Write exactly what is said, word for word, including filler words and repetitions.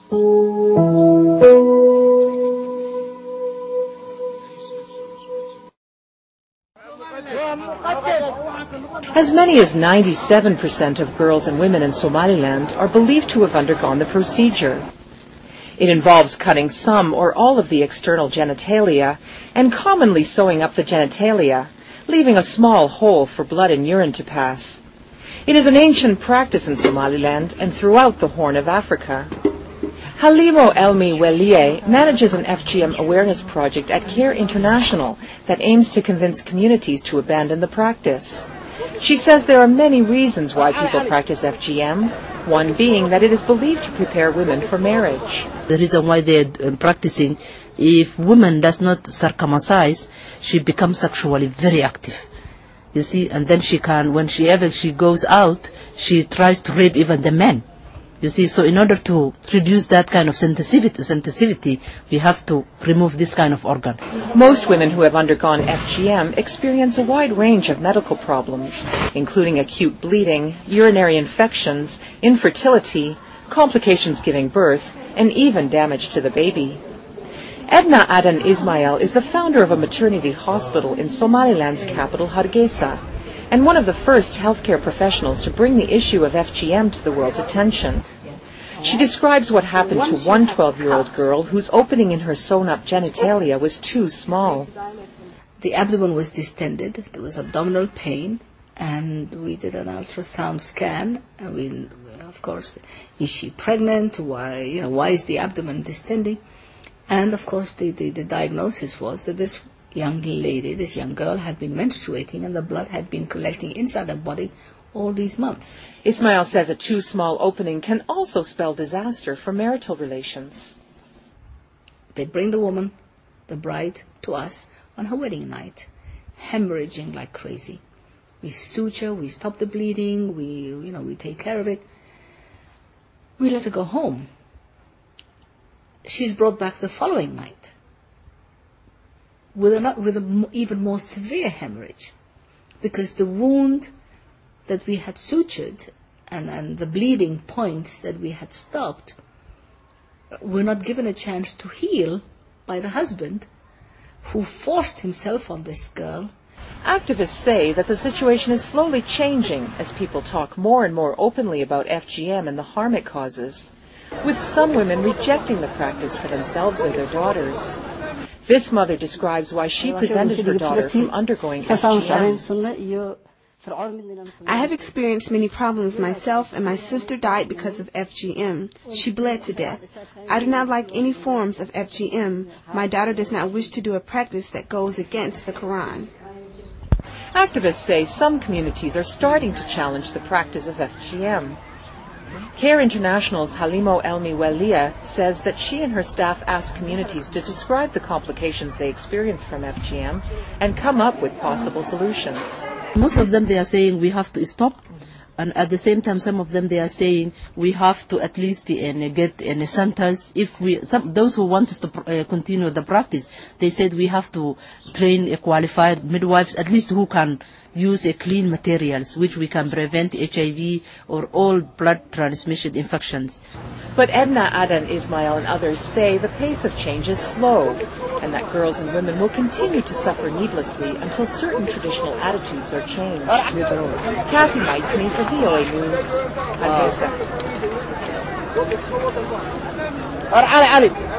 As many as ninety-seven percent of girls and women in Somaliland are believed to have undergone the procedure. It involves cutting some or all of the external genitalia and commonly sewing up the genitalia, leaving a small hole for blood and urine to pass. It is an ancient practice in Somaliland and throughout the Horn of Africa. Halimo Elmi Welie manages an F G M awareness project at CARE International that aims to convince communities to abandon the practice. She says there are many reasons why people practice F G M, one being that it is believed to prepare women for marriage. The reason why they're practicing, if woman does not circumcise, she becomes sexually very active. You see, and then she can, when she ever she goes out, she tries to rape even the men. You see, so in order to reduce that kind of sensitivity, sensitivity, we have to remove this kind of organ. Most women who have undergone F G M experience a wide range of medical problems, including acute bleeding, urinary infections, infertility, complications giving birth, and even damage to the baby. Edna Adan Ismail is the founder of a maternity hospital in Somaliland's capital, Hargeisa, and one of the first healthcare professionals to bring the issue of F G M to the world's attention. She describes what happened to one twelve-year-old girl whose opening in her sewn-up genitalia was too small. The abdomen was distended, there was abdominal pain, and we did an ultrasound scan. And we, of course, is she pregnant? Why, you know, why is the abdomen distending? And of course, the, the, the diagnosis was that this young lady, this young girl, had been menstruating and the blood had been collecting inside her body all these months. Ismail says a too small opening can also spell disaster for marital relations. They bring the woman, the bride, to us on her wedding night, hemorrhaging like crazy. We suture, we stop the bleeding, we, you know, we take care of it. We let her go home. She's brought back the following night with an with an even more severe hemorrhage, because the wound that we had sutured and, and the bleeding points that we had stopped were not given a chance to heal by the husband, who forced himself on this girl. Activists say that the situation is slowly changing as people talk more and more openly about F G M and the harm it causes, with some women rejecting the practice for themselves or their daughters. This mother describes why she prevented her daughter from undergoing F G M. I have experienced many problems myself, and my sister died because of F G M. She bled to death. I do not like any forms of F G M. My daughter does not wish to do a practice that goes against the Quran. Activists say some communities are starting to challenge the practice of F G M. CARE International's Halimo Elmi Welie says that she and her staff ask communities to describe the complications they experience from F G M and come up with possible solutions. Most of them, they are saying we have to stop, and at the same time some of them they are saying we have to at least uh, get in uh, centers. If we, some, those who want us to uh, continue the practice, they said we have to train uh, qualified midwives, at least who can use uh, clean materials, which we can prevent H I V or all blood transmission infections. But Edna Adan Ismail and others say the pace of change is slow, and that girls and women will continue to suffer needlessly until certain traditional attitudes are changed. Kathy Maitini for V O A News, Hargeisa.